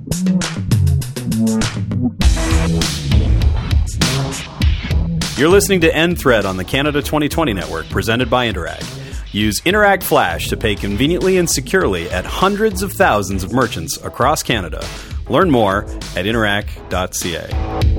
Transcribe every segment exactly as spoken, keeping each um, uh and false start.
You're listening to End Thread on the Canada twenty twenty Network, presented by Interac. Use Interac Flash to pay conveniently and securely at hundreds of thousands of merchants across Canada. Learn more at interac dot c a.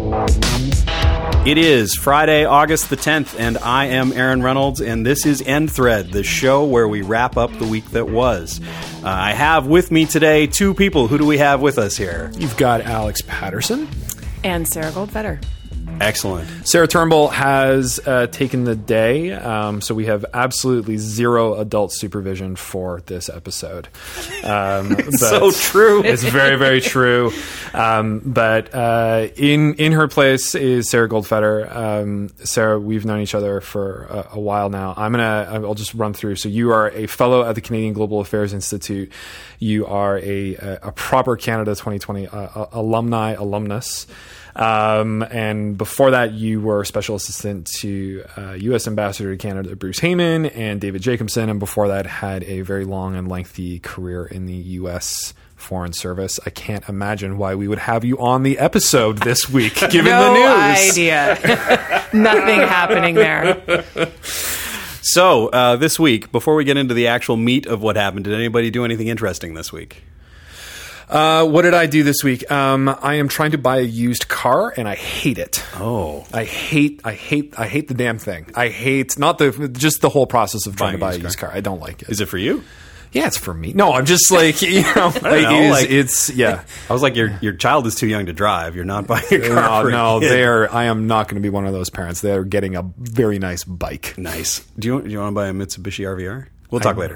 It is Friday, August the tenth, and I am Aaron Reynolds, and this is End Thread, the show where we wrap up the week that was. Uh, I have with me today two people. Who do we have with us here? You've got Alex Patterson. And Sarah Goldfeder. Excellent. Sarah Turnbull has uh, taken the day, um, so we have absolutely zero adult supervision for this episode. Um, so true. It's very, very true. Um, but uh, in in her place is Sarah Goldfeder. Um, Sarah, we've known each other for a, a while now. I'm gonna. I'll just run through. So you are a fellow at the Canadian Global Affairs Institute. You are a a, a proper Canada twenty twenty uh, alumni alumnus. Um, and before that, you were special assistant to uh, U S Ambassador to Canada Bruce Heyman and David Jacobson, and before that had a very long and lengthy career in the U S Foreign Service. I can't imagine why we would have you on the episode this week, given no the news. idea. Nothing happening there. So, uh, this week, before we get into the actual meat of what happened, did anybody do anything interesting this week? Uh, what did I do this week? Um, I am trying to buy a used car, and I hate it. Oh, I hate, I hate, I hate the damn thing. I hate not the just the whole process of trying Buying to buy a used car. car. I don't like it. Is it for you? Yeah, it's for me. No, I'm just like you know, like, know, it is, like- it's yeah. I was like, your your child is too young to drive. You're not buying a car No, for a no, kid. they're. I am not going to be one of those parents. They're getting a very nice bike. Nice. Do you, do you want to buy a Mitsubishi R V R? We'll talk later.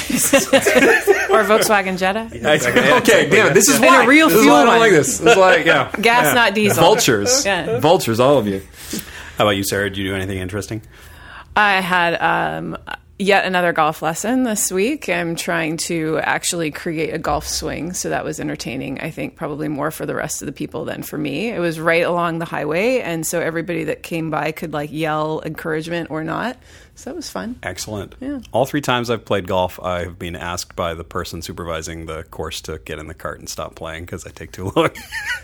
Or Volkswagen Jetta. Okay, damn it. This is And why. a real this is fuel why I don't one. like this. It's like yeah, Gas, yeah. not diesel. Vultures, Yeah. vultures, all of you. How about you, Sarah? Did you do anything interesting? I had um, yet another golf lesson this week. I'm trying to actually create a golf swing, so that was entertaining. I think probably more for the rest of the people than for me. It was right along the highway, and so everybody that came by could like yell encouragement or not. So that was fun. Excellent. Yeah. All three times I've played golf, I've been asked by the person supervising the course to get in the cart and stop playing because I take too long.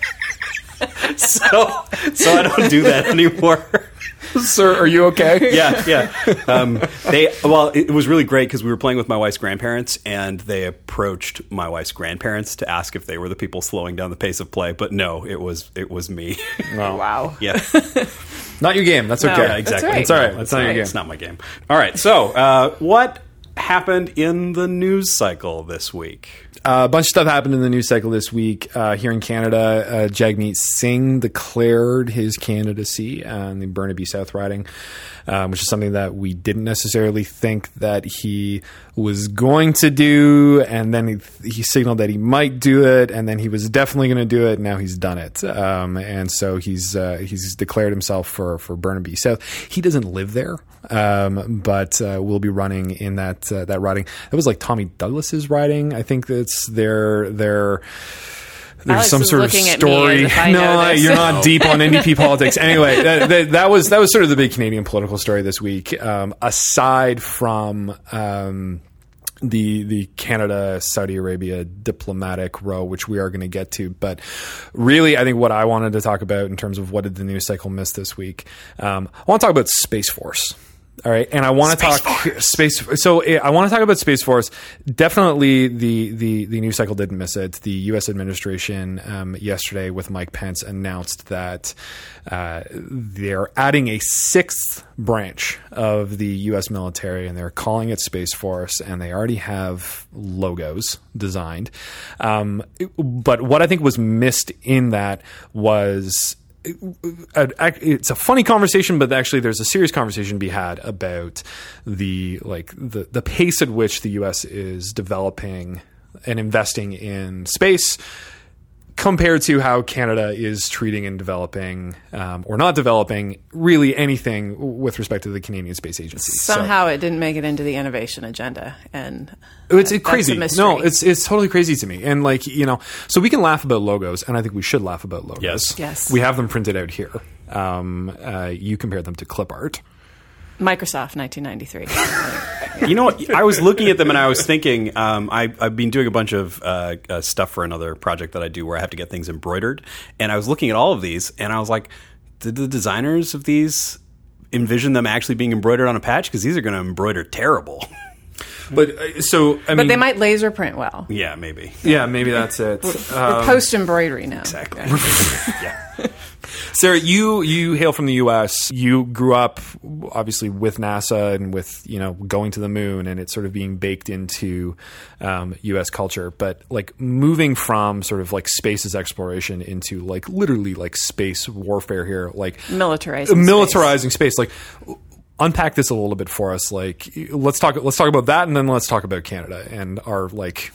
so, so I don't do that anymore. Sir, are you okay? yeah, yeah. Um, they well, it was really great because we were playing with my wife's grandparents, and they approached my wife's grandparents to ask if they were the people slowing down the pace of play. But no, it was it was me. Wow. Wow. yeah, Not your game. That's No, okay. yeah, exactly. right. It's all right. No, It's not your right. game. It's not my game. All right. So, uh, what happened in the news cycle this week? Uh, a bunch of stuff happened in the news cycle this week. Uh, here in Canada, uh, Jagmeet Singh declared his candidacy on the Burnaby South riding, um, which is something that we didn't necessarily think that he was going to do. And then he, he signaled that he might do it, and then he was definitely going to do it. And now he's done it. Um, and so he's uh, he's declared himself for, for Burnaby South. He doesn't live there, um, but uh, will be running in that uh, that riding. That was like Tommy Douglas's riding. I think that's their their. There's Alex some is sort of looking at me story. as if I No, know this. you're not deep on N D P politics. Anyway, that, that, that was that was sort of the big Canadian political story this week. Um, aside from um, the the Canada Saudi Arabia diplomatic row, which we are going to get to, but really, I think what I wanted to talk about in terms of what did the news cycle miss this week, um, I want to talk about Space Force. All right, and I want to talk Force. space. So I want to talk about Space Force. Definitely, the the the news cycle didn't miss it. The U S administration um, yesterday with Mike Pence announced that uh, they're adding a sixth branch of the U S military, and they're calling it Space Force. And they already have logos designed. Um, but what I think was missed in that was. It's a funny conversation, but actually there's a serious conversation to be had about the like the, the pace at which the U S is developing and investing in space compared to how Canada is treating and developing um, or not developing really anything with respect to the Canadian Space Agency. Somehow it didn't make it into the innovation agenda, and It's uh, it's crazy. That's a mystery. No, it's it's totally crazy to me. And like, you know, so we can laugh about logos, and I think we should laugh about logos. Yes. Yes. We have them printed out here. Um, uh, you compare them to clip art. Microsoft, nineteen ninety-three. You know what? I was looking at them and I was thinking, um, I, I've been doing a bunch of uh, uh, stuff for another project that I do where I have to get things embroidered. And I was looking at all of these and I was like, did the designers of these envision them actually being embroidered on a patch? Because these are going to embroider terrible. But uh, so, I but mean, they might laser print well. Yeah, maybe. Yeah, maybe that's it. We're Um, post embroidery now. Exactly. Yeah. Sarah, you you hail from the U S. You grew up obviously with NASA and with, you know, going to the moon and it sort of being baked into um, U S culture. But like moving from sort of like space's exploration into like literally like space warfare here, like Militarizing militarizing space. space. Like unpack this a little bit for us. Like let's talk let's talk about that and then let's talk about Canada and our like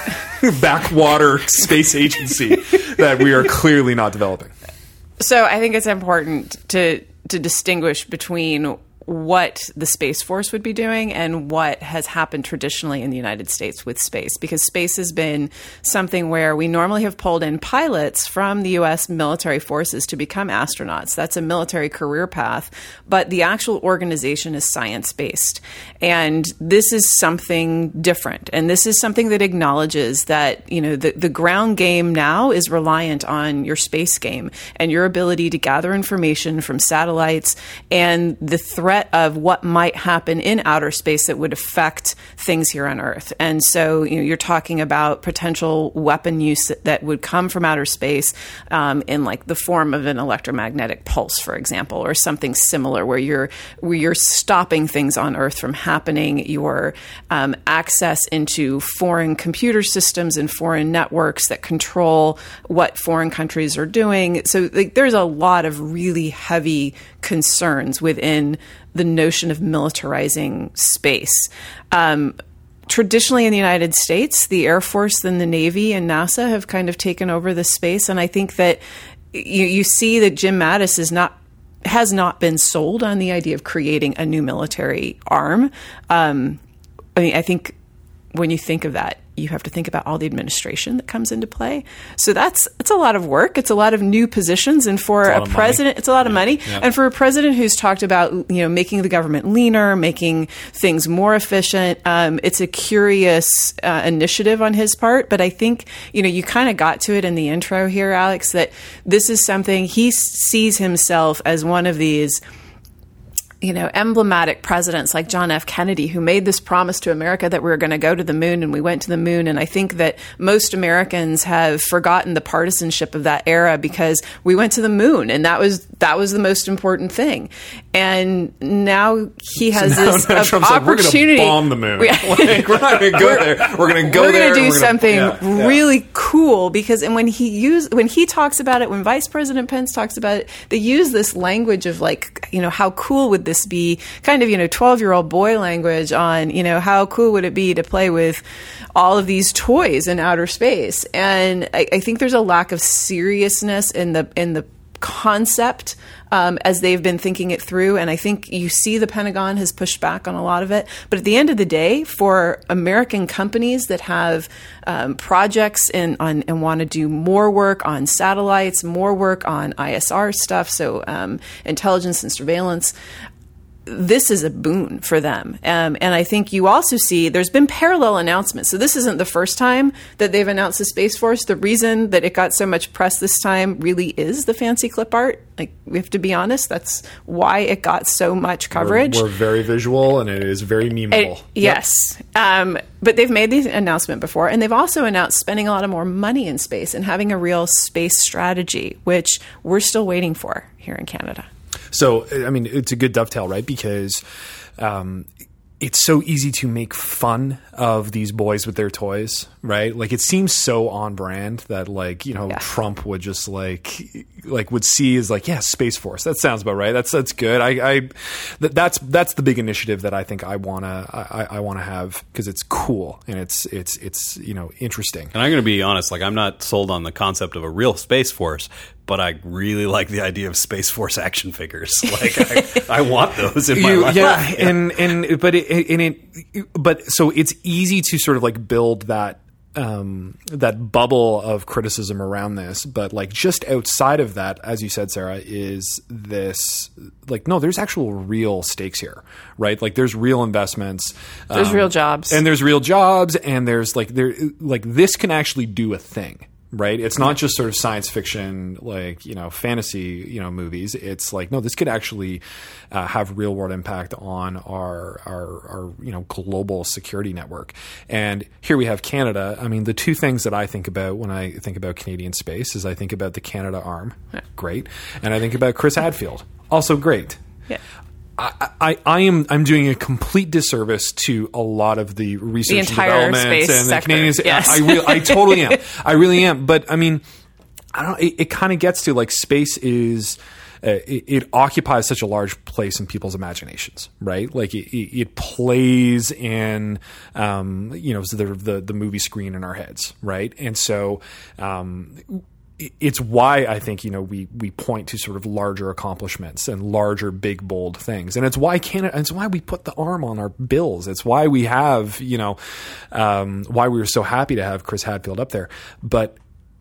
backwater space agency that we are clearly not developing. So I think it's important to to distinguish between what the Space Force would be doing and what has happened traditionally in the United States with space, because space has been something where we normally have pulled in pilots from the U S military forces to become astronauts. That's a military career path, but the actual organization is science-based. And this is something different. And this is something that acknowledges that, you know, the, the ground game now is reliant on your space game and your ability to gather information from satellites and the threat of what might happen in outer space that would affect things here on Earth. And so, you know, you're talking about potential weapon use that would come from outer space um, in like the form of an electromagnetic pulse, for example, or something similar where you're where you're stopping things on Earth from happening. Your um, access into foreign computer systems and foreign networks that control what foreign countries are doing. So like, there's a lot of really heavy concerns within the notion of militarizing space. Um, traditionally in the United States, the Air Force and the Navy and NASA have kind of taken over this space. And I think that you, you see that Jim Mattis is not has not been sold on the idea of creating a new military arm. Um, I mean, I think when you think of that, you have to think about all the administration that comes into play. So that's it's a lot of work. It's a lot of new positions, and for a, a president, money. it's a lot of money. Yeah. And for a president who's talked about, you know, making the government leaner, making things more efficient, um, it's a curious uh, initiative on his part. But I think, you know, you kind of got to it in the intro here, Alex, that this is something he sees himself as one of these, you know, emblematic presidents like John F. Kennedy, who made this promise to America that we were going to go to the moon, and we went to the moon. And I think that most Americans have forgotten the partisanship of that era because we went to the moon, and that was that was the most important thing. And now he has so now, this now uh, Trump's opportunity. Like, we're going to bomb the moon. We, like, we're not going to go there. We're going to go we're there. We're going to do something yeah, yeah. really cool because, and when he use when he talks about it, when Vice President Pence talks about it, they use this language of like, you know, how cool would this be? Kind of, you know, twelve-year-old boy language on, you know, how cool would it be to play with all of these toys in outer space? And I, I think there's a lack of seriousness in the in the concept um, as they've been thinking it through. And I think you see the Pentagon has pushed back on a lot of it. But at the end of the day, for American companies that have um, projects in, on, and want to do more work on satellites, more work on I S R stuff, so um, intelligence and surveillance, this is a boon for them. Um, and I think you also see there's been parallel announcements. So this isn't the first time that they've announced the Space Force. The reason that it got so much press this time really is the fancy clip art. Like, we have to be honest, that's why it got so much coverage. We're, we're very visual and it is very memeable. It, yes. Yep. Um, but they've made the announcement before, and they've also announced spending a lot of more money in space and having a real space strategy, which we're still waiting for here in Canada. So, I mean, it's a good dovetail, right? Because um, it's so easy to make fun of these boys with their toys, right? Like, it seems so on brand that, like, you know, yeah. Trump would just like, like would see as like, yeah, Space Force. That sounds about right. That's that's good. I, I that, that's that's the big initiative that I think I wanna I, I wanna have because it's cool and it's it's it's you know interesting. And I'm going to be honest, like, I'm not sold on the concept of a real Space Force, but I really like the idea of Space Force action figures. Like, I, I want those in my you, life. Yeah, yeah, and and but it, and it but so it's easy to sort of like build that um, that bubble of criticism around this, but like just outside of that, as you said, Sarah, is this like no, there's actual real stakes here, right? Like there's real investments, there's um, real jobs, and there's real jobs, and there's like there like this can actually do a thing. Right. It's not just sort of science fiction, like, you know, fantasy, you know, movies. It's like, no, this could actually uh, have real world impact on our, our, our, you know, global security network. And here we have Canada. I mean, the two things that I think about when I think about Canadian space is I think about the Canada arm. Yeah. Great. And I think about Chris Hadfield. Also great. Yeah. I, I, I am I'm doing a complete disservice to a lot of the research the and entire development space and the sector. Canadian. Yes. I, I, really, I totally am. I really am. But I mean, I don't. It, it kind of gets to like space is. Uh, it, it occupies such a large place in people's imaginations, right? Like it, it, it plays in, um, you know, the, the the movie screen in our heads, right? And so. Um, It's why I think, you know, we, we point to sort of larger accomplishments and larger, big, bold things. And it's why Canada, it's why we put the arm on our bills. It's why we have, you know, um, why we were so happy to have Chris Hadfield up there. But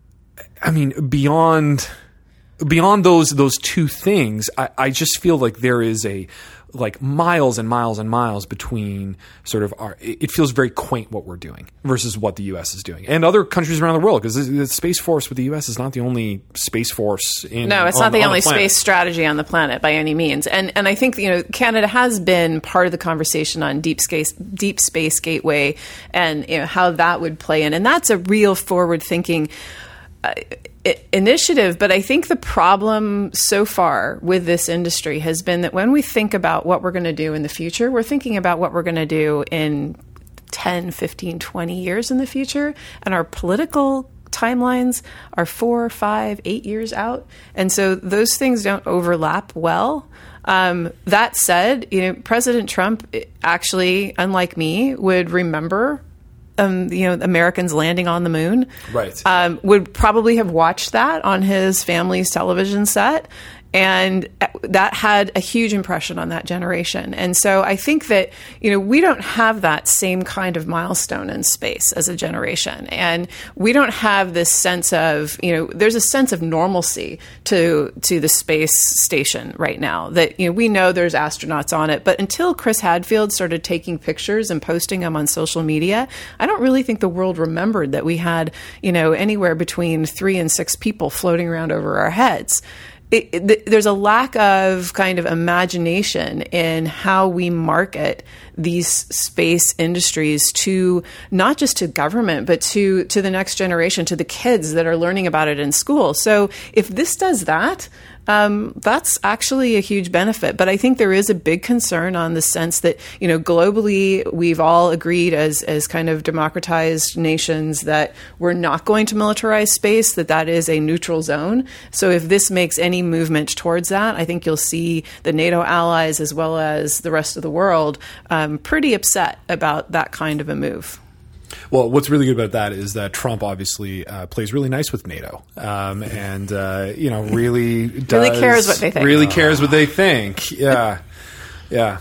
I mean, beyond, beyond those, those two things, I, I just feel like there is a, like miles and miles and miles between sort of our, it feels very quaint what we're doing versus what the U S is doing and other countries around the world, because the Space Force with the U S is not the only Space Force in No, it's on, not the on only the space strategy on the planet by any means. And and I think, you know, Canada has been part of the conversation on deep space deep space gateway and, you know, how that would play in. And that's a real forward thinking uh, initiative, but I think the problem so far with this industry has been that when we think about what we're going to do in the future, we're thinking about what we're going to do in ten, fifteen, twenty years in the future, and our political timelines are four, five, eight years out. And so those things don't overlap well. Um, that said, you know, President Trump actually, unlike me, would remember Um, you know, Americans landing on the moon. Right. Um, would probably have watched that on his family's television set. And that had a huge impression on that generation. And so I think that, you know, we don't have that same kind of milestone in space as a generation. And we don't have this sense of, you know, there's a sense of normalcy to to the space station right now that, you know, we know there's astronauts on it. But until Chris Hadfield started taking pictures and posting them on social media, I don't really think the world remembered that we had, you know, anywhere between three and six people floating around over our heads. It, it, there's a lack of kind of imagination in how we market these space industries to not just to government, but to, to the next generation, to the kids that are learning about it in school. So if this does that, um, that's actually a huge benefit. But I think there is a big concern on the sense that, you know, globally, we've all agreed as, as kind of democratized nations that we're not going to militarize space, that that is a neutral zone. So if this makes any movement towards that, I think you'll see the NATO allies as well as the rest of the world um, pretty upset about that kind of a move. Well, what's really good about that is that Trump obviously uh, plays really nice with NATO, um, and uh, you know, really does, really cares what they think. Really cares what they think. Yeah, yeah.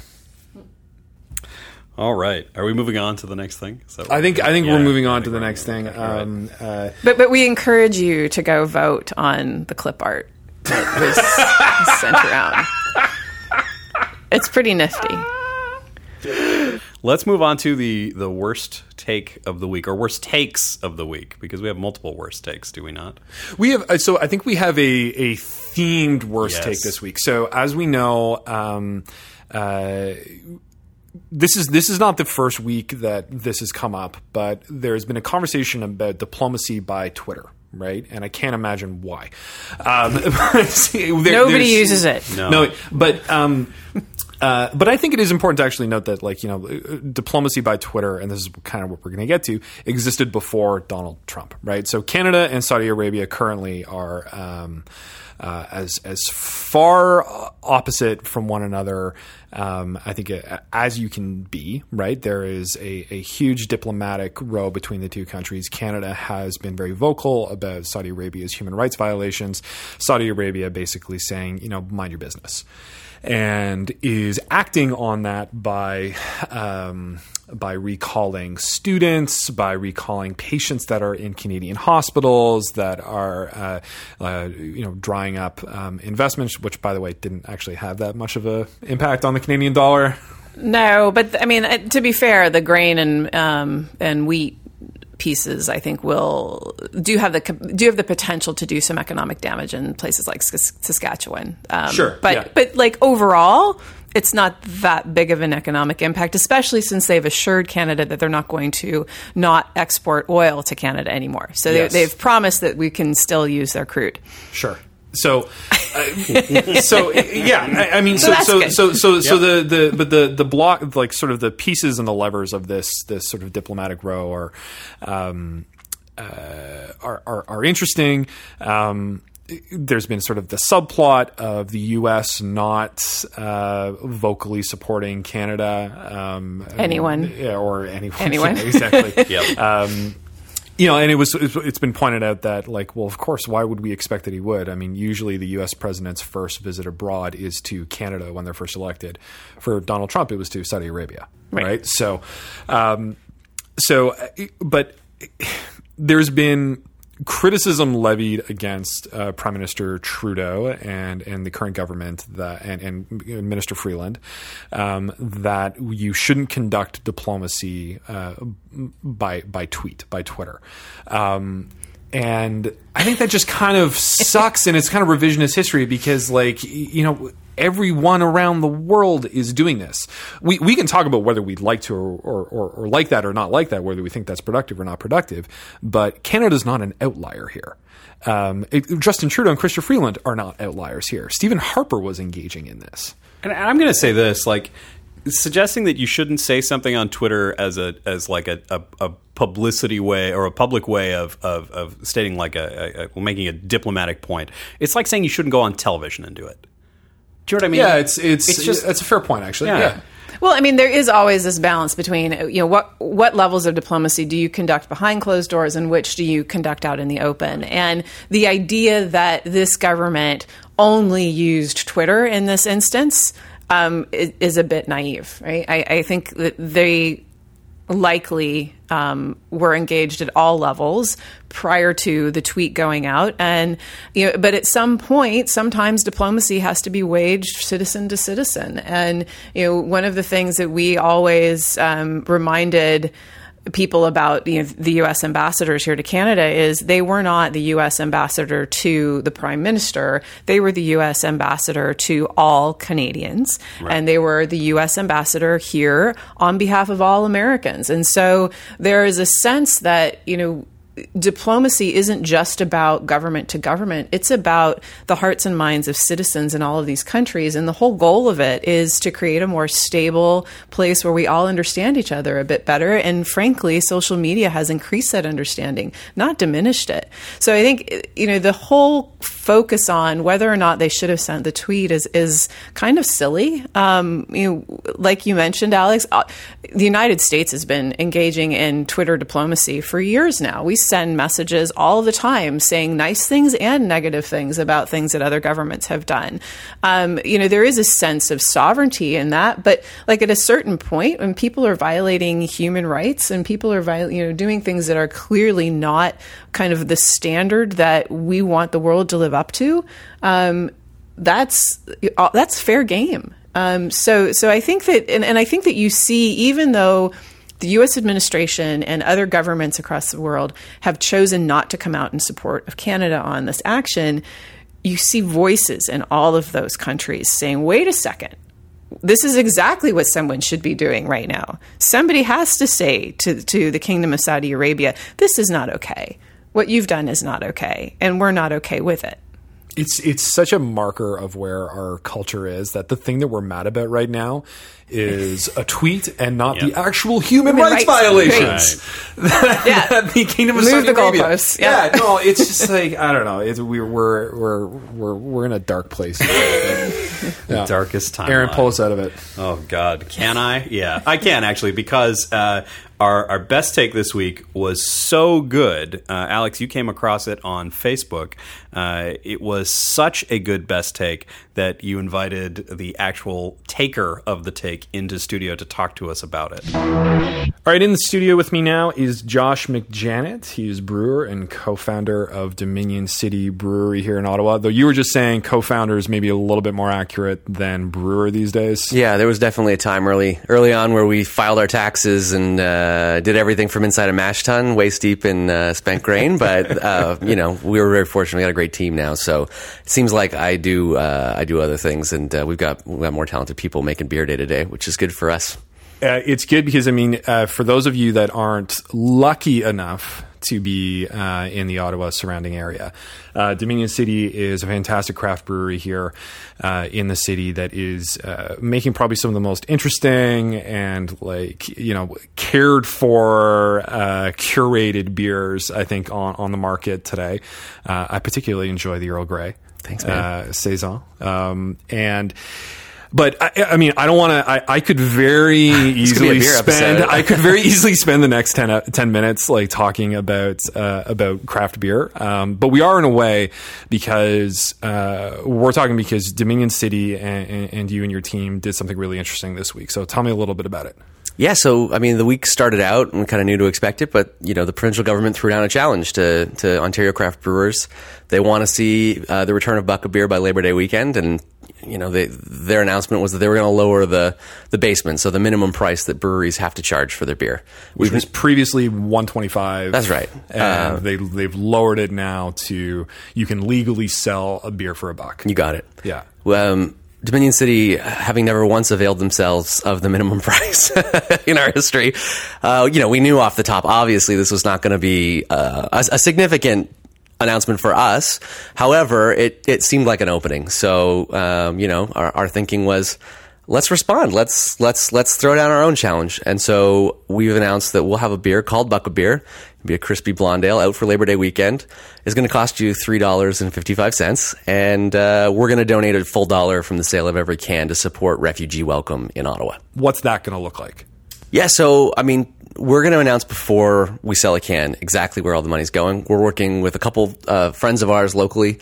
All right, are we moving on to the next thing? So I think I think yeah, we're moving on I to the right. next thing. Um, right. uh, but but we encourage you to go vote on the clip art that was sent around. It's pretty nifty. Let's move on to the, the worst take of the week, or worst takes of the week, because we have multiple worst takes, do we not? We have, so I think we have a, a themed worst Yes. take this week. So as we know, um, uh, this is this is not the first week that this has come up, but there's been a conversation about diplomacy by Twitter. Right, and I can't imagine why. Um, there, Nobody uses it. No, no but um, uh, but I think it is important to actually note that, like, you know, diplomacy by Twitter, and this is kind of what we're going to get to, existed before Donald Trump. Right, so Canada and Saudi Arabia currently are um, uh, as as far opposite from one another um, I think uh, as you can be, right, there is a, a huge diplomatic row between the two countries. Canada has been very vocal about Saudi Arabia's human rights violations. Saudi Arabia basically saying, you know, mind your business, and is acting on that by um, by recalling students, by recalling patients that are in Canadian hospitals, that are uh, uh, you know drying up um, investments, which, by the way, didn't actually have that much of a impact on the Canadian dollar. No, but I mean, uh, to be fair, the grain and um, and wheat pieces, I think, will do have the do have the potential to do some economic damage in places like Saskatchewan. Um, sure, but yeah. but like overall, it's not that big of an economic impact, especially since they've assured Canada that they're not going to not export oil to Canada anymore. So yes. they, they've promised that we can still use their crude. Sure. So, uh, so yeah, I, I mean, so So so that's so good. so, so, so the, the but the the block, like sort of the pieces and the levers of this this sort of diplomatic row are um, uh, are, are are interesting. Um, There's been sort of the subplot of the U S not uh, vocally supporting Canada. Um, Anyone. Yeah, or anyone. Anyone. Yeah, exactly. Yep. Um, you know, and it was, it's been pointed out that, like, well, of course, why would we expect that he would? I mean, usually the U S president's first visit abroad is to Canada when they're first elected. For Donald Trump, it was to Saudi Arabia, right? Right. So, um, so, but there's been criticism levied against uh, Prime Minister Trudeau and, and the current government that and, and Minister Freeland um, that you shouldn't conduct diplomacy uh, by by tweet, by Twitter. Um, and I think that just kind of sucks, and it's kind of revisionist history because, like, you know, everyone around the world is doing this. We we can talk about whether we'd like to or, or, or, or like that or not like that, whether we think that's productive or not productive. But Canada's not an outlier here. Um, it, Justin Trudeau and Chrystia Freeland are not outliers here. Stephen Harper was engaging in this. And I'm going to say this, like, suggesting that you shouldn't say something on Twitter as a as like a, a, a publicity way or a public way of of, of stating like a, a, a making a diplomatic point. It's like saying you shouldn't go on television and do it. Do you know what I mean? Yeah, it's it's, It's just- that's a fair point, actually. Yeah. Yeah. Well, I mean, there is always this balance between, you know, what what levels of diplomacy do you conduct behind closed doors and which do you conduct out in the open? And the idea that this government only used Twitter in this instance um, is, is a bit naive, right? I, I think that they likely um, were engaged at all levels prior to the tweet going out, and you know, but at some point, sometimes diplomacy has to be waged citizen to citizen. And you know, one of the things that we always um, reminded people about, you know, the U S ambassadors here to Canada is they were not the U S ambassador to the Prime Minister. They were the U S ambassador to all Canadians. Right. And they were the U S ambassador here on behalf of all Americans. And so there is a sense that, you know, diplomacy isn't just about government to government. It's about the hearts and minds of citizens in all of these countries. And the whole goal of it is to create a more stable place where we all understand each other a bit better. And frankly, social media has increased that understanding, not diminished it. So I think, you know, the whole focus on whether or not they should have sent the tweet is, is kind of silly. Um, you know, like you mentioned, Alex, uh, the United States has been engaging in Twitter diplomacy for years now. We send messages all the time saying nice things and negative things about things that other governments have done. Um, you know, there is a sense of sovereignty in that, but like at a certain point when people are violating human rights and people are viol- you know, doing things that are clearly not kind of the standard that we want the world to live up to, um, that's that's fair game. Um, so, so I think that, and, and I think that you see, even though the U S administration and other governments across the world have chosen not to come out in support of Canada on this action, you see voices in all of those countries saying, wait a second, this is exactly what someone should be doing right now. Somebody has to say to, to the Kingdom of Saudi Arabia, this is not okay. What you've done is not okay, and we're not okay with it. It's it's such a marker of where our culture is that the thing that we're mad about right now is a tweet and not Yep. the actual human, Human rights, rights. violations that, Yeah. that the Kingdom of Move Saudi the Arabia. goalposts. Yeah. Yeah, no, it's just like I don't know. It's we're we're we're we're we're in a dark place. Yeah. Darkest time. Aaron, pull us out of it. Oh God, can I? Yeah, I can actually because uh, our our best take this week was so good. Uh, Alex, you came across it on Facebook. Uh, it was such a good best take that you invited the actual taker of the take into studio to talk to us about it. All right, in the studio with me now is Josh McJanet. He is brewer and co-founder of Dominion City Brewery here in Ottawa. Though you were just saying co-founder is maybe a little bit more accurate than brewer these days. Yeah, there was definitely a time early early on where we filed our taxes and uh, did everything from inside a mash tun, waist deep in uh, spent grain. But uh, you know, we were very fortunate. We got a great team now, so it seems like I do uh, I do other things, and uh, we've got we've got more talented people making beer day to day, which is good for us. Uh, it's good because, I mean, uh, for those of you that aren't lucky enough to be uh, in the Ottawa surrounding area, uh, Dominion City is a fantastic craft brewery here uh, in the city that is uh, making probably some of the most interesting and, like, you know, cared for, uh, curated beers, I think, on, on the market today. Uh, I particularly enjoy the Earl Grey. Thanks, man. Uh, Saison. Um, and... But I, I mean, I don't want to. I, I could very easily beer spend. episode. I could very easily spend the next ten, uh, ten minutes like talking about uh, about craft beer. Um, but we are in a way because uh, we're talking because Dominion City and, and, and you and your team did something really interesting this week. So tell me a little bit about it. Yeah, so I mean, the week started out and we kind of knew to expect it, but you know, the provincial government threw down a challenge to to Ontario craft brewers. They want to see uh, the return of buck of beer by Labor Day weekend, and you know, they, their announcement was that they were going to lower the the basement, so the minimum price that breweries have to charge for their beer, Which was previously one twenty-five. That's right. And Uh, they they've lowered it now to you can legally sell a beer for a buck. You got it. Yeah. Um, Dominion City, having never once availed themselves of the minimum price in our history, uh, you know, we knew off the top, obviously, this was not going to be uh, a, a significant announcement for us. However, it, it seemed like an opening. So, um, you know, our, our thinking was, let's respond. Let's let's let's throw down our own challenge. And so we've announced that we'll have a beer called Buck of Beer. It'll be a crispy blonde ale out for Labor Day weekend. It's going to cost you three dollars and fifty-five cents. And uh, we're going to donate a full dollar from the sale of every can to support Refugee Welcome in Ottawa. What's that going to look like? Yeah, so, I mean, we're going to announce before we sell a can exactly where all the money's going. We're working with a couple uh, friends of ours locally,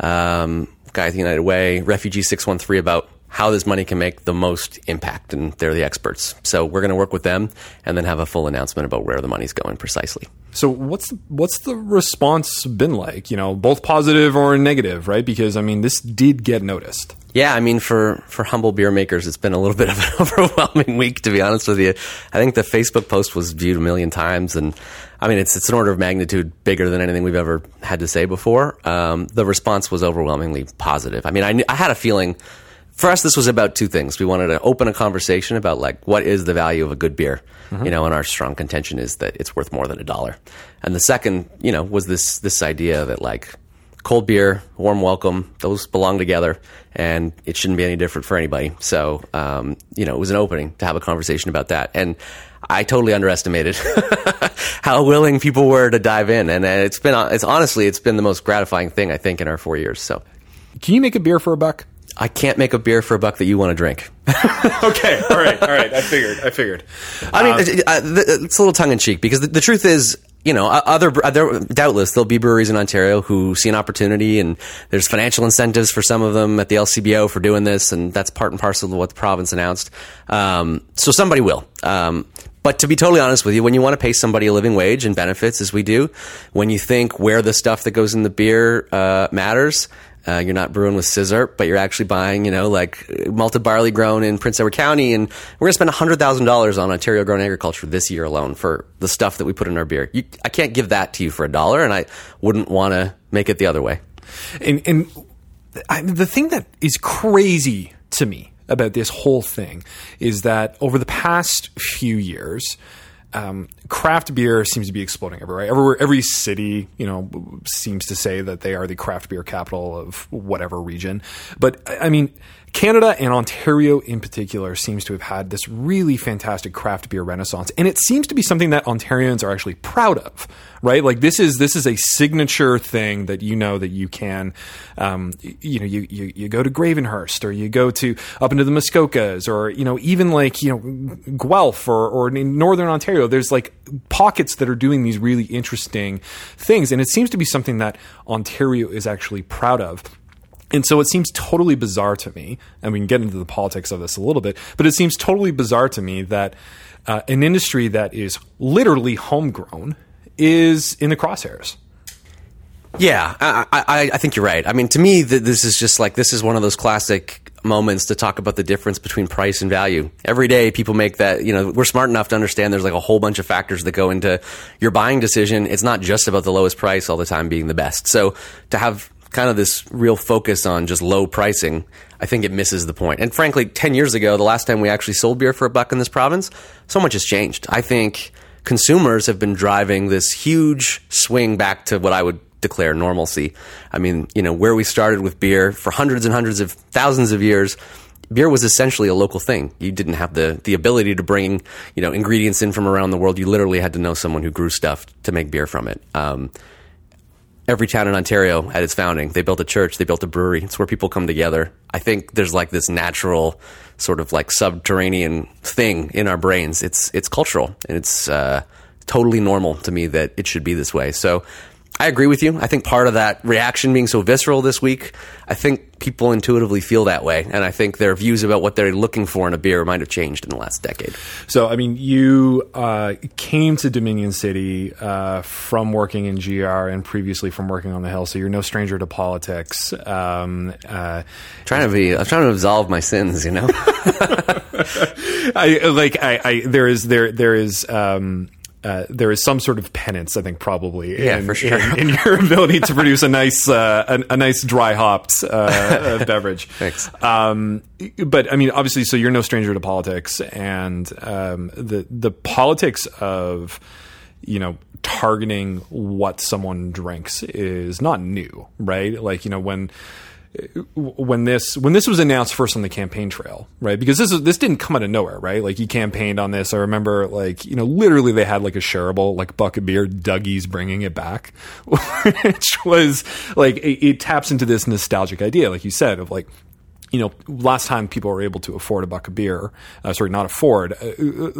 um, Guy at the United Way, Refugee six one three, about how this money can make the most impact, and they're the experts. So we're going to work with them and then have a full announcement about where the money's going precisely. So what's the, what's the response been like? You know, both positive or negative, right? Because, I mean, this did get noticed. Yeah, I mean, for, for humble beer makers, it's been a little bit of an overwhelming week, to be honest with you. I think the Facebook post was viewed a million times, and I mean, it's it's an order of magnitude bigger than anything we've ever had to say before. Um, the response was overwhelmingly positive. I mean, I, knew, I had a feeling. For us, this was about two things. We wanted to open a conversation about, like, what is the value of a good beer? Mm-hmm. You know, and our strong contention is that it's worth more than a dollar. And the second, you know, was this this idea that, like, cold beer, warm welcome, those belong together, and it shouldn't be any different for anybody. So, um, you know, it was an opening to have a conversation about that. And I totally underestimated how willing people were to dive in. And it's been, it's honestly, it's been the most gratifying thing, I think, in our four years. So, can you make a beer for a buck? I can't make a beer for a buck that you want to drink. Okay, all right, all right. I figured. I figured. I mean, Um, it's a little tongue in cheek because the, the truth is, you know, other there, doubtless there'll be breweries in Ontario who see an opportunity, and there's financial incentives for some of them at the L C B O for doing this, and that's part and parcel of what the province announced. Um, so somebody will. Um, But to be totally honest with you, when you want to pay somebody a living wage and benefits, as we do, when you think where the stuff that goes in the beer uh, matters, uh, you're not brewing with scissor, but you're actually buying, you know, like malted barley grown in Prince Edward County, and we're going to spend one hundred thousand dollars on Ontario-grown agriculture this year alone for the stuff that we put in our beer. You, I can't give that to you for a dollar, and I wouldn't want to make it the other way. And, and I, the thing that is crazy to me about this whole thing is that over the past few years, um, craft beer seems to be exploding everywhere. Everywhere, every city, you know, seems to say that they are the craft beer capital of whatever region. But I mean, Canada and Ontario in particular seems to have had this really fantastic craft beer renaissance, and it seems to be something that Ontarians are actually proud of, right? Like this is this is a signature thing that you know that you can, um, you know, you, you you go to Gravenhurst or you go to up into the Muskokas or you know even like you know Guelph or or in Northern Ontario. There's like pockets that are doing these really interesting things, and it seems to be something that Ontario is actually proud of. And so it seems totally bizarre to me, and we can get into the politics of this a little bit, but it seems totally bizarre to me that uh, an industry that is literally homegrown is in the crosshairs. Yeah, I, I, I think you're right. I mean, to me, this is just like, this is one of those classic moments to talk about the difference between price and value. Every day people make that, you know, we're smart enough to understand there's like a whole bunch of factors that go into your buying decision. It's not just about the lowest price all the time being the best. So to have kind of this real focus on just low pricing, I think it misses the point. And frankly, ten years ago, the last time we actually sold beer for a buck in this province, so much has changed. I think consumers have been driving this huge swing back to what I would declare normalcy. I mean, you know, where we started with beer for hundreds and hundreds of thousands of years, beer was essentially a local thing. You didn't have the, the ability to bring, you know, ingredients in from around the world. You literally had to know someone who grew stuff to make beer from it. Um, Every town in Ontario at its founding, they built a church, they built a brewery. It's where people come together. I think there's like this natural sort of like subterranean thing in our brains. It's it's cultural, and it's uh, totally normal to me that it should be this way. So I agree with you. I think part of that reaction being so visceral this week, I think people intuitively feel that way. And I think their views about what they're looking for in a beer might have changed in the last decade. So, I mean, you uh, came to Dominion City uh, from working in G R and previously from working on the Hill. So you're no stranger to politics. Um, uh, trying to be, I'm trying to absolve my sins, you know? I like, I, I, there is, there, there is, um, Uh, there is some sort of penance, I think, probably, yeah, in, for sure. in, in your ability to produce a nice, uh, a, a nice dry hopped uh, beverage. Thanks. Um, but I mean, obviously, so you're no stranger to politics, and um, the the politics of, you know, targeting what someone drinks is not new, right? Like, you know, when. When this when this was announced first on the campaign trail, right? Because this is, this didn't come out of nowhere, right? Like, he campaigned on this. I remember, like, you know, literally they had like a shareable, like, bucket beer, Dougie's bringing it back, which was like it, it taps into this nostalgic idea, like you said, of like, you know, last time people were able to afford a buck of beer, uh, sorry, not afford, uh,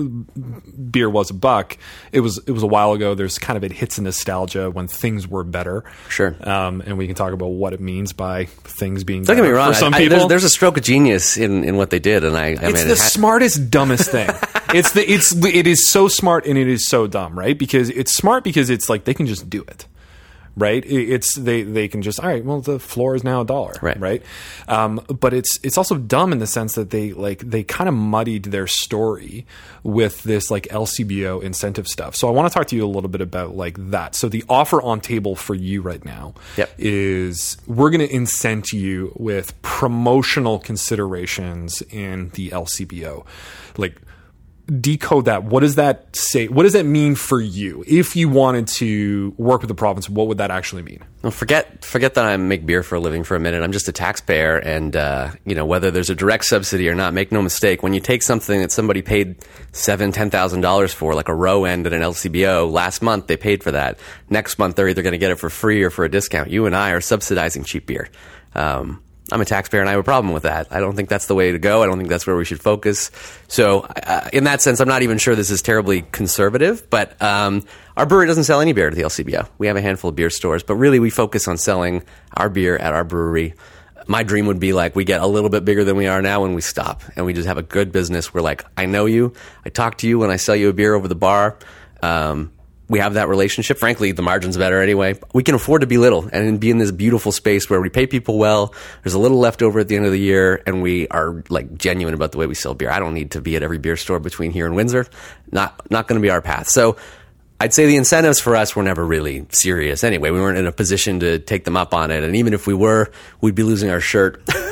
beer was a buck. It was it was a while ago. There's kind of, it hits a nostalgia when things were better. Sure. Um, and we can talk about what it means by things being Don't better get me wrong. for some I, I, people. there's, there's a stroke of genius in, in what they did, and I, I it's mean, the it ha- smartest, dumbest thing. It's the it's it is so smart and it is so dumb, right? Because it's smart because it's like they can just do it. Right, it's they. They can just all right. Well, the floor is now a dollar. Right, right. Um, but it's it's also dumb in the sense that they like they kind of muddied their story with this like L C B O incentive stuff. So I want to talk to you a little bit about like that. So the offer on table for you right now yep. is we're going to incent you with promotional considerations in the L C B O, like. Decode that. What does that say? What does that mean for you? If you wanted to work with the province, what would that actually mean? Well, forget forget that I make beer for a living for a minute. I'm just a taxpayer, and uh, you know, whether there's a direct subsidy or not, make no mistake. When you take something that somebody paid seven, ten thousand dollars for, like a row end at an L C B O, last month they paid for that. Next month they're either going to get it for free or for a discount. You and I are subsidizing cheap beer. Um, I'm a taxpayer and I have a problem with that. I don't think that's the way to go. I don't think that's where we should focus. So uh, in that sense, I'm not even sure this is terribly conservative, but um, our brewery doesn't sell any beer to the L C B O. We have a handful of beer stores, but really we focus on selling our beer at our brewery. My dream would be like we get a little bit bigger than we are now and we stop and we just have a good business where like I know you, I talk to you when I sell you a beer over the bar. Um, We have that relationship. Frankly, the margin's better anyway. We can afford to be little and be in this beautiful space where we pay people well. There's a little left over at the end of the year, and we are like genuine about the way we sell beer. I don't need to be at every beer store between here and Windsor. Not not going to be our path. So I'd say the incentives for us were never really serious anyway. We weren't in a position to take them up on it. And even if we were, we'd be losing our shirt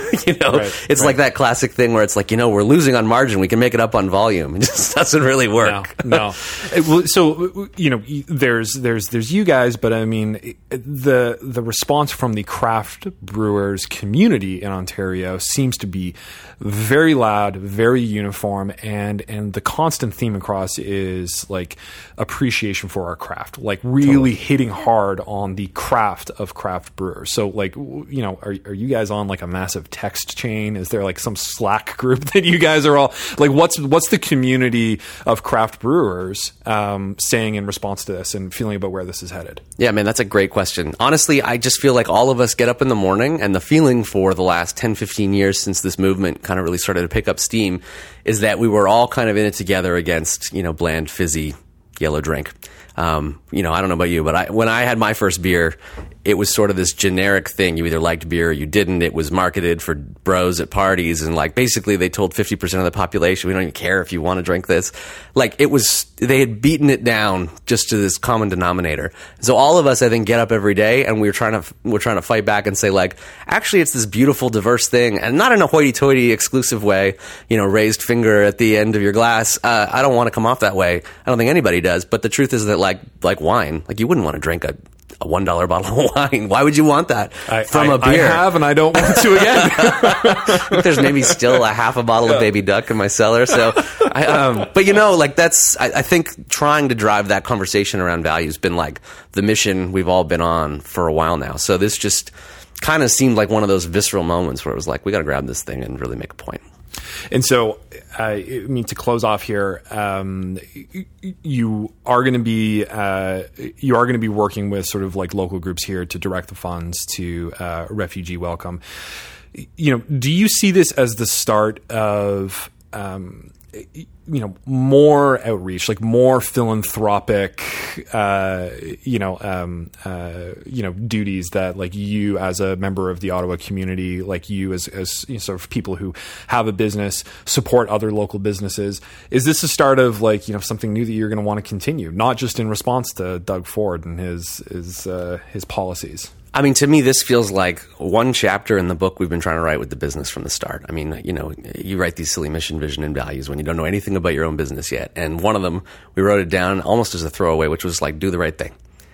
you know, Right, it's right. like that classic thing where it's like, you know, we're losing on margin. We can make it up on volume. It just doesn't really work. No, no. It- well, so you know, there's there's there's you guys, but I mean, the the response from the craft brewers community in Ontario seems to be very loud, very uniform, and and the constant theme across is like appreciation for our craft, like really totally. hitting hard on the craft of craft brewers. So like, you know, are are you guys on like a massive text chain? Is there like some Slack group that you guys are all like? What's what's the community of craft brewers um, saying in response to this and feeling about where this is headed? Yeah, man, that's a great question. Honestly, I just feel like all of us get up in the morning, and the feeling for the last ten, fifteen years since this movement kind of really started to pick up steam is that we were all kind of in it together against, you know, bland, fizzy, yellow drink. Um, you know, I don't know about you, but I, when I had my first beer, it was sort of this generic thing. You either liked beer or you didn't. It was marketed for bros at parties. And like, basically they told fifty percent of the population, we don't even care if you want to drink this. Like it was, they had beaten it down just to this common denominator. So all of us, I think, get up every day and we're trying to, we're trying to fight back and say like, actually it's this beautiful, diverse thing, and not in a hoity-toity exclusive way, you know, raised finger at the end of your glass. Uh, I don't want to come off that way. I don't think anybody does. But the truth is that like, like wine, like you wouldn't want to drink a, a one dollar bottle of wine. Why would you want that I, from I, a beer? I have, and I don't want to again. I think there's maybe still a half a bottle of Baby Duck in my cellar. So, I, um, but you know, like that's, I, I think trying to drive that conversation around value has been like the mission we've all been on for a while now. So this just kind of seemed like one of those visceral moments where it was like, we got to grab this thing and really make a point. And so, uh, I mean, to close off here, um, you are going to be uh, you are going to be working with sort of like local groups here to direct the funds to uh, refugee welcome. You know, do you see this as the start of um, you know, more outreach, like more philanthropic, uh, you know, um, uh, you know, duties that like you as a member of the Ottawa community, like you as, as you know, sort of people who have a business, support other local businesses. Is this the start of like, you know, something new that you're going to want to continue, not just in response to Doug Ford and his, his, uh, his policies? I mean, to me, this feels like one chapter in the book we've been trying to write with the business from the start. I mean, you know, you write these silly mission, vision, and values when you don't know anything about your own business yet. And one of them, we wrote it down almost as a throwaway, which was like, do the right thing.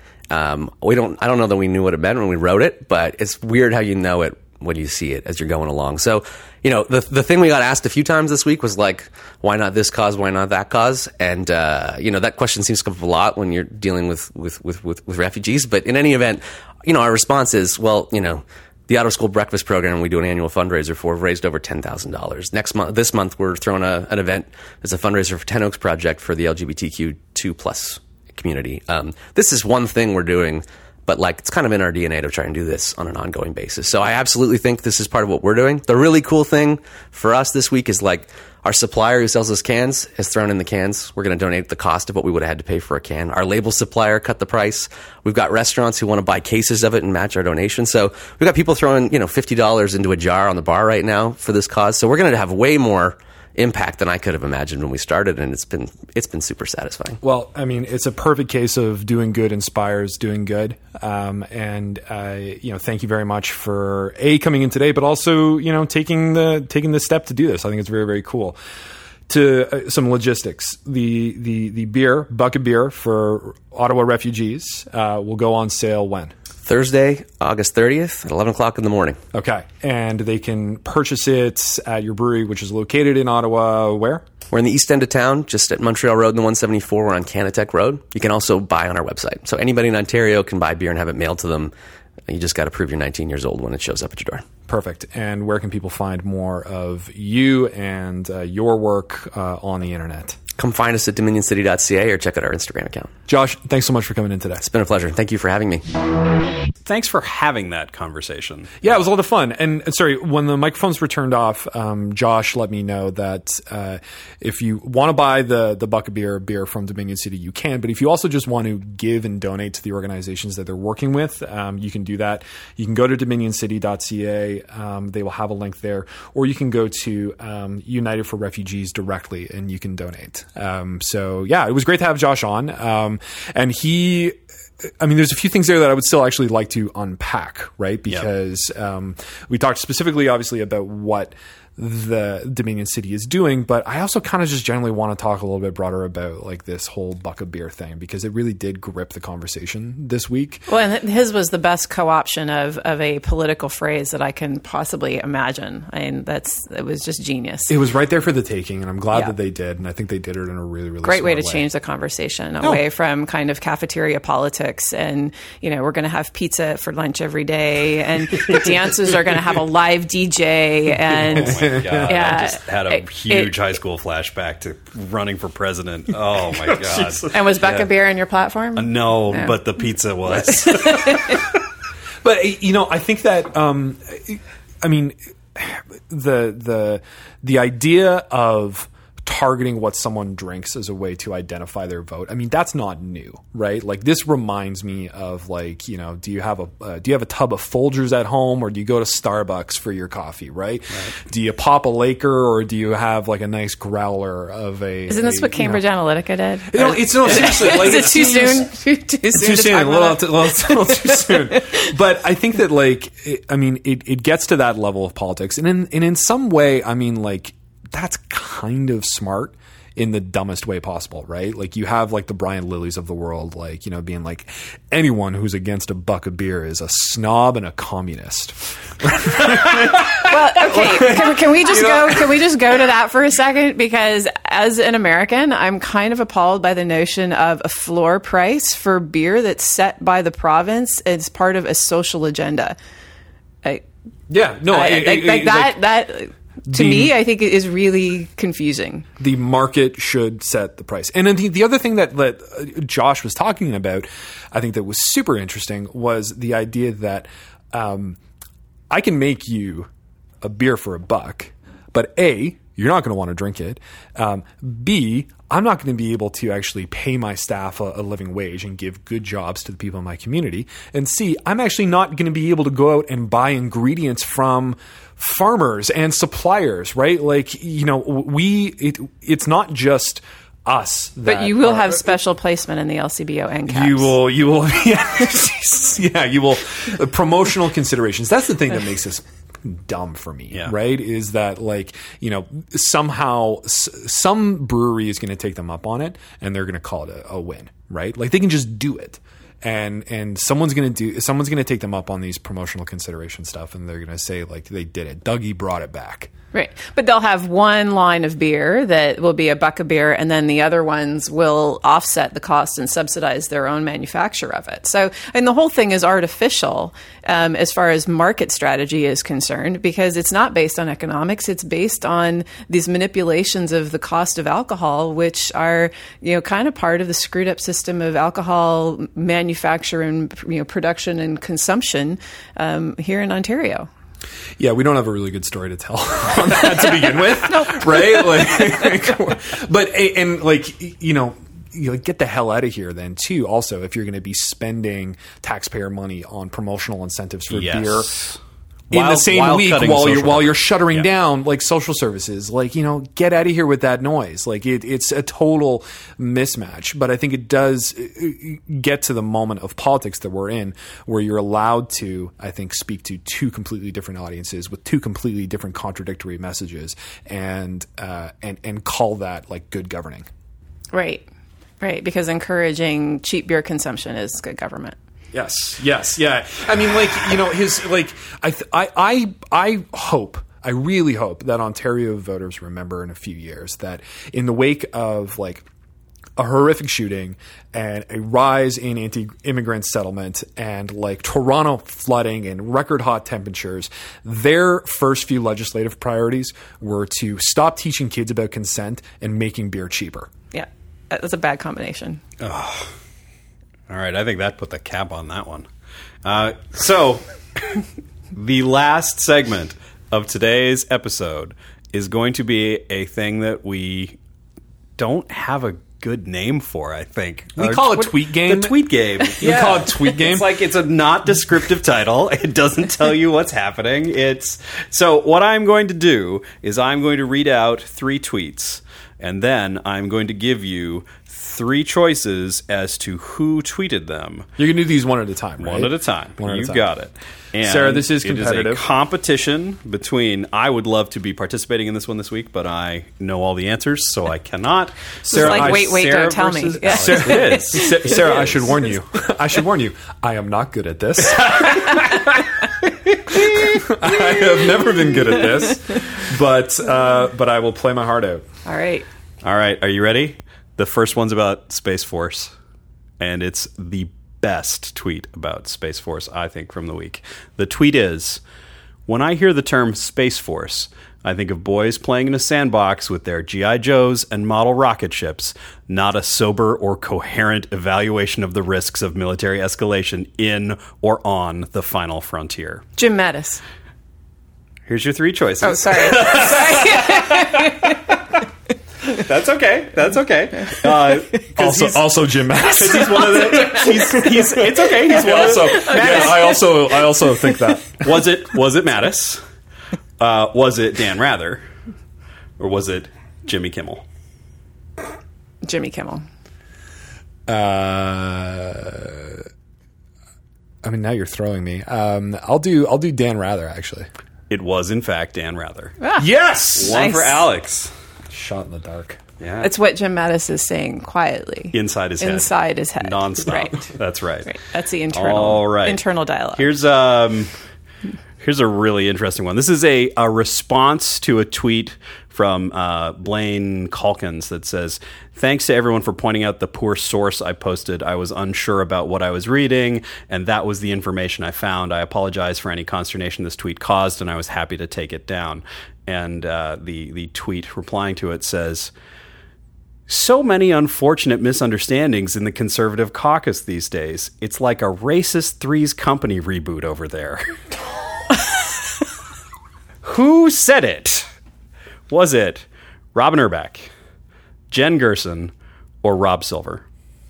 Um, we don't, I don't know that we knew what it meant when we wrote it, but it's weird how you know it when you see it as you're going along. So, you know, the the thing we got asked a few times this week was like, why not this cause? Why not that cause? And, uh, you know, that question seems to come up a lot when you're dealing with, with, with, with, with refugees. But in any event, you know, our response is, well, you know, the Ottawa School Breakfast Program we do an annual fundraiser for, raised over ten thousand dollars. Next month, this month, we're throwing a, an event as a fundraiser for Ten Oaks Project for the L G B T Q two plus community. Um, this is one thing we're doing, but like it's kind of in our D N A to try and do this on an ongoing basis. So I absolutely think this is part of what we're doing. The really cool thing for us this week is like our supplier who sells us cans has thrown in the cans. We're going to donate the cost of what we would have had to pay for a can. Our label supplier cut the price. We've got restaurants who want to buy cases of it and match our donation. So we've got people throwing, you know, fifty dollars into a jar on the bar right now for this cause. So we're going to have way more impact than I could have imagined when we started, and it's been it's been super satisfying. Well, I mean, it's a perfect case of doing good inspires doing good, um, and uh, you know, thank you very much for a coming in today, but also you know taking the taking the step to do this. I think it's very very cool. To uh, some logistics, the the the beer bucket beer for Ottawa refugees uh, will go on sale when? Thursday, August thirtieth at eleven o'clock in the morning. Okay. And they can purchase it at your brewery, which is located in Ottawa, where? We're in the east end of town, just at Montreal Road and the one seventy-four. We're on Canatech Road. You can also buy on our website. So anybody in Ontario can buy beer and have it mailed to them. You just got to prove you're nineteen years old when it shows up at your door. Perfect. And where can people find more of you and uh, your work uh, on the internet? Come find us at dominion city dot c a or check out our Instagram account. Josh, thanks so much for coming in today. It's been a pleasure. Thank you for having me. Thanks for having that conversation. Yeah, it was a lot of fun. And uh, sorry, when the microphones were turned off, um, Josh let me know that uh, if you want to buy the the bucket beer beer from Dominion City, you can. But if you also just want to give and donate to the organizations that they're working with, um, you can do that. You can go to dominion city dot c a. Um, they will have a link there. Or you can go to um, United for Refugees directly and you can donate. Um, so, yeah, it was great to have Josh on. Um, and he I mean, there's a few things there that I would still actually like to unpack, right? Because yep. um, we talked specifically, obviously, about what the Dominion City is doing, but I also kind of just generally want to talk a little bit broader about like this whole buck of beer thing, because it really did grip the conversation this week. Well, and his was the best co-option of, of a political phrase that I can possibly imagine. I mean, that's it was just genius. It was right there for the taking, and I'm glad yeah. that they did, and I think they did it in a really, really great way to way. change the conversation oh. away from kind of cafeteria politics and, you know, we're going to have pizza for lunch every day, and the dancers are going to have a live D J, and oh my God. yeah. I just had a It- huge it- high school flashback to running for president. Oh my God. And was Buck Yeah. a Beer in your platform? Uh, no, No. but the pizza was. But you know, I think that um, I mean, the the the idea of targeting what someone drinks as a way to identify their vote. I mean, that's not new, right? Like this reminds me of like, you know, do you have a uh, do you have a tub of Folgers at home, or do you go to Starbucks for your coffee, right? right. Do you pop a Laker, or do you have like a nice growler of a? Isn't this a, what Cambridge you know, Analytica did? You know, it's no seriously. Like, Is it too seems- soon? Too, too soon. too to soon, talk a little, about too, little, little too soon. But I think that, like, it, I mean, it, it gets to that level of politics, and in and in some way, I mean, like, that's kind of smart in the dumbest way possible, right? Like, you have like the Brian Lillys of the world, like, you know, being like, anyone who's against a buck of beer is a snob and a communist. Well, okay. Can, can we just go? Can we just go to that for a second? Because as an American, I'm kind of appalled by the notion of a floor price for beer that's set by the province as part of a social agenda. I, Yeah, no, I, it- like, it- like it- that. like, that to the- me, I think it is really confusing. the market should set the price. And then the, the other thing that, that uh, Josh was talking about, I think that was super interesting, was the idea that um, I can make you a beer for a buck, but A, you're not going to want to drink it. Um, B, I'm not going to be able to actually pay my staff a, a living wage and give good jobs to the people in my community. And C, I'm actually not going to be able to go out and buy ingredients from farmers and suppliers, right? Like, you know, we, it, it's not just us. But that you will are- have special placement in the L C B O end caps. You will, you will, yeah, yeah, you will. Uh, promotional considerations. That's the thing that makes this dumb for me, Yeah. right? Is that, like, you know, somehow s- some brewery is going to take them up on it, and they're going to call it a, a win, right? Like, they can just do it. And and someone's gonna do someone's gonna take them up on these promotional consideration stuff, and they're gonna say, like, they did it. Dougie brought it back. Right. But they'll have one line of beer that will be a buck of beer, and then the other ones will offset the cost and subsidize their own manufacture of it. So, and the whole thing is artificial um, as far as market strategy is concerned, because it's not based on economics. It's based on these manipulations of the cost of alcohol, which are, you know, kind of part of the screwed up system of alcohol manufacture and, you know, production and consumption um, here in Ontario. Yeah, we don't have a really good story to tell on that to begin with, right? Like, but and like, you know, you know, get the hell out of here then too. Also, if you're going to be spending taxpayer money on promotional incentives for Yes. beer in While- the same while week cutting while you're social- while you're shuttering Yeah. down like social services, like, you know, get out of here with that noise. Like, it, it's a total mismatch. But I think it does get to the moment of politics that we're in, where you're allowed to, I think, speak to two completely different audiences with two completely different contradictory messages, and uh, and and call that like good governing. Right. Right. Because encouraging cheap beer consumption is good government. Yes, yes, yeah. I mean, like, you know, his like, I, th- I, I, I hope, I really hope that Ontario voters remember in a few years that in the wake of like a horrific shooting and a rise in anti-immigrant settlement and like Toronto flooding and record hot temperatures, their first few legislative priorities were to stop teaching kids about consent and making beer cheaper. Yeah. That's a bad combination. All right, I think that put the cap on that one. Uh, so, the last segment of today's episode is going to be a thing that we don't have a good name for, I think. We Our call it tw- Tweet Game. The Tweet Game. We call it Tweet Game. It's like it's a not descriptive title. It doesn't tell you what's happening. It's so what I'm going to do is I'm going to read out three tweets, and then I'm going to give you three choices as to who tweeted them. You can do these one at a time, right? One at a time. One at a you time. got it. And Sarah, this is competitive. It is a competition between. I would love to be participating in this one this week, but I know all the answers, so I cannot. Sarah, like, I- wait, wait, Sarah don't tell me. versus Yeah. Alex. Sarah, It is. Sa- It Sarah, I is. should warn you. I should warn you. I am not good at this. I have never been good at this, but uh, but I will play my heart out. All right. All right, are you ready? The first one's about Space Force, and it's the best tweet about Space Force, I think, from the week. The tweet is, when I hear the term Space Force, I think of boys playing in a sandbox with their G I. Joes and model rocket ships, not a sober or coherent evaluation of the risks of military escalation in or on the final frontier. Jim Mattis. Here's your three choices. Oh, sorry. sorry. That's okay. That's okay. Uh, Also, he's, also Jim Mattis. he's one of the. He's, he's, it's okay. He's one also, of the. yeah, I also, I also think that. Was it was it Mattis? Uh, was it Dan Rather? Or was it Jimmy Kimmel? Jimmy Kimmel. Uh, I mean, now you're throwing me. Um, I'll do, I'll do Dan Rather. Actually, It was in fact Dan Rather. Ah, yes, One Nice. for Alex. shot in the dark. Yeah. It's what Jim Mattis is saying quietly. inside his head. Inside his head. Nonstop. Right. That's right. Right. That's the internal All right. internal dialogue. Here's um here's a really interesting one. This is a, a response to a tweet from uh, Blaine Calkins that says, "Thanks to everyone for pointing out the poor source I posted. I was unsure about what I was reading, and that was the information I found. I apologize for any consternation this tweet caused, and I was happy to take it down." And uh, the the tweet replying to it says, "So many unfortunate misunderstandings in the conservative caucus these days. It's like a racist Three's Company reboot over there." Who said it? Was it Robin Urback, Jen Gerson, or Rob Silver?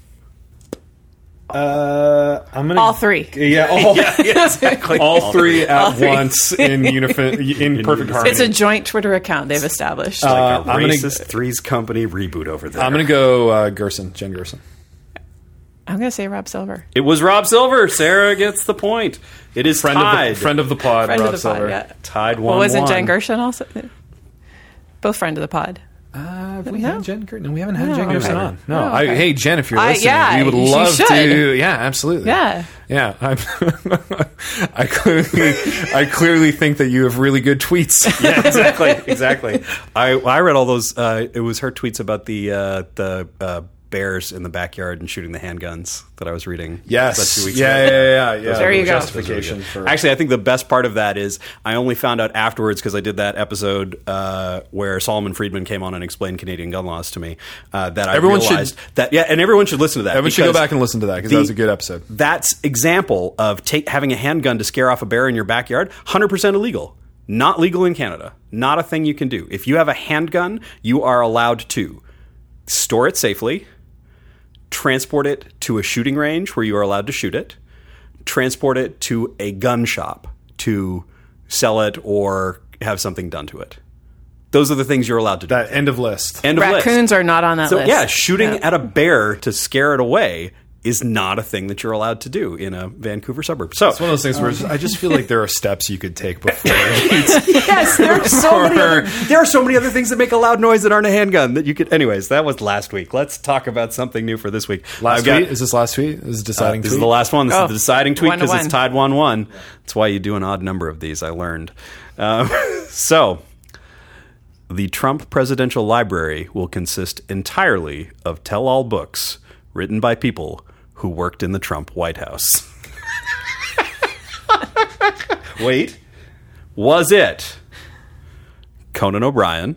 Uh, I'm gonna All three. Yeah, all, exactly. all three at All three. once in unif- in perfect harmony. It's a joint Twitter account they've established. Uh, Like a I'm gonna- racist Three's Company reboot over there. I'm gonna go uh, Gerson, Jen Gerson. I'm going to say Rob Silver. It was Rob Silver. Sarah gets the point. It is Friend tied. of the friend of the pod, Friend Rob of the pod, Silver. yeah. Tied one Well, wasn't one. Jen Gerson also? Both friend of the pod. Uh, have we No. had Jen Gerson? No, we haven't had No, Jen Gerson okay. on. No, Oh, I, okay. hey Jen, if you're I- listening, yeah, we would you love should. to. Yeah, absolutely. Yeah. yeah. I'm I clearly, I clearly think that you have really good tweets. Yeah, exactly, exactly. I I read all those. Uh, it was her tweets about the uh, the uh, bears in the backyard and shooting the handguns that I was reading. Yes. about two weeks Yeah, ago. yeah, yeah, yeah. There you go. Justification for Actually, I think the best part of that is I only found out afterwards because I did that episode uh, where Solomon Friedman came on and explained Canadian gun laws to me. Uh, that I Everyone should- realized that yeah, and everyone should listen to that. Everyone should go because back and listen to that because the- that was a good episode. That's example of take, having a handgun to scare off a bear in your backyard. one hundred percent illegal. Not legal in Canada. Not a thing you can do. If you have a handgun, you are allowed to store it safely, transport it to a shooting range where you are allowed to shoot it, transport it to a gun shop to sell it or have something done to it. Those are the things you're allowed to do. That end of list. End of list. Raccoons are not on that So list. yeah, shooting Yeah. at a bear to scare it away is not a thing that you're allowed to do in a Vancouver suburb. So It's one of those things where it's- I just feel like there are steps you could take before. yes, there are so many Or- other, there are so many other things that make a loud noise that aren't a handgun that you could. Anyways, that was last week. Let's talk about something new for this week. last I've got- tweet? Is this last tweet? This is uh, deciding this tweet? is the last one. This Oh, is the deciding tweet one to because it's one. tied one one. That's why you do an odd number of these. I learned. Um, so. The Trump Presidential Library will consist entirely of tell-all books written by people who worked in the Trump White House. Wait. Was it Conan O'Brien?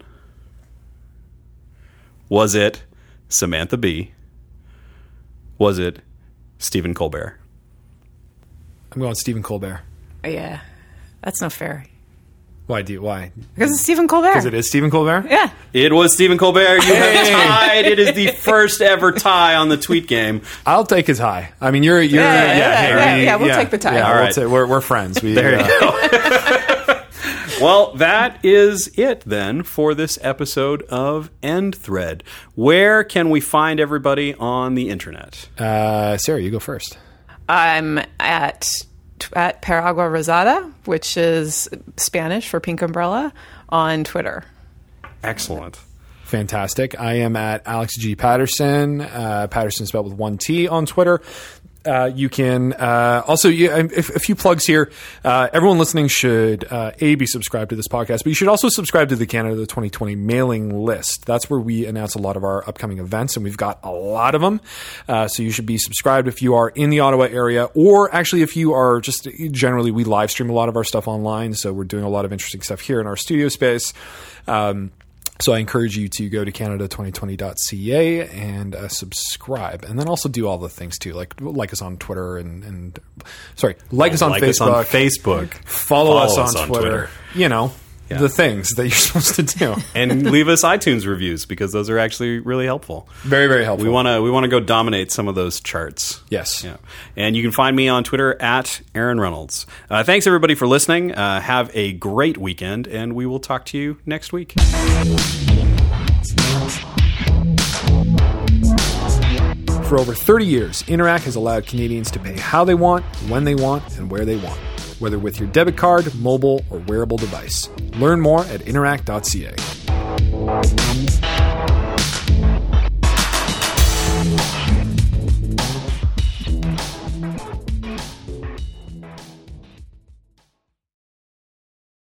Was it Samantha Bee? Was it Stephen Colbert? I'm going Stephen Colbert. Yeah. That's no fair. Why do you, why? Because it's Stephen Colbert. Because it is Stephen Colbert? Yeah. It was Stephen Colbert. You have tied. It is the first ever tie on the tweet game. I'll take his high. I mean, you're, you're, Yeah, yeah, yeah, hey, yeah, we- yeah, we'll take the tie. Yeah, All we'll right. ta- we're, we're friends. We, There you uh, go. Well, that is it then for this episode of End Thread. Where can we find everybody on the internet? Uh, Sarah, you go first. I'm at at Peragua Rosada, which is Spanish for pink umbrella, on Twitter. Excellent. Fantastic. I am at Alex G. Patterson, uh, Patterson spelled with one T on Twitter. Uh, you can uh, also, you, a, a few plugs here. Uh, everyone listening should, uh, A, be subscribed to this podcast, but you should also subscribe to the Canada twenty twenty mailing list. That's where we announce a lot of our upcoming events, and we've got a lot of them. Uh, so you should be subscribed if you are in the Ottawa area, or actually if you are just generally, we live stream a lot of our stuff online. So we're doing a lot of interesting stuff here in our studio space. Um, So I encourage you to go to Canada twenty twenty dot C A and uh, subscribe, and then also do all the things too, like like us on Twitter and, and sorry, like us on like Facebook, us on Facebook, follow, follow us, on, us on Twitter. Twitter. You know, Yeah. the things that you're supposed to do, and leave us iTunes reviews because those are actually really helpful. very very helpful. We want to we want to go dominate some of those charts. Yes. Yeah. And you can find me on Twitter at Aaron Reynolds. Uh, thanks everybody for listening. Uh, have a great weekend, and we will talk to you next week. For over thirty years, Interac has allowed Canadians to pay how they want, when they want, and where they want, whether with your debit card, mobile, or wearable device. Learn more at interac dot C A.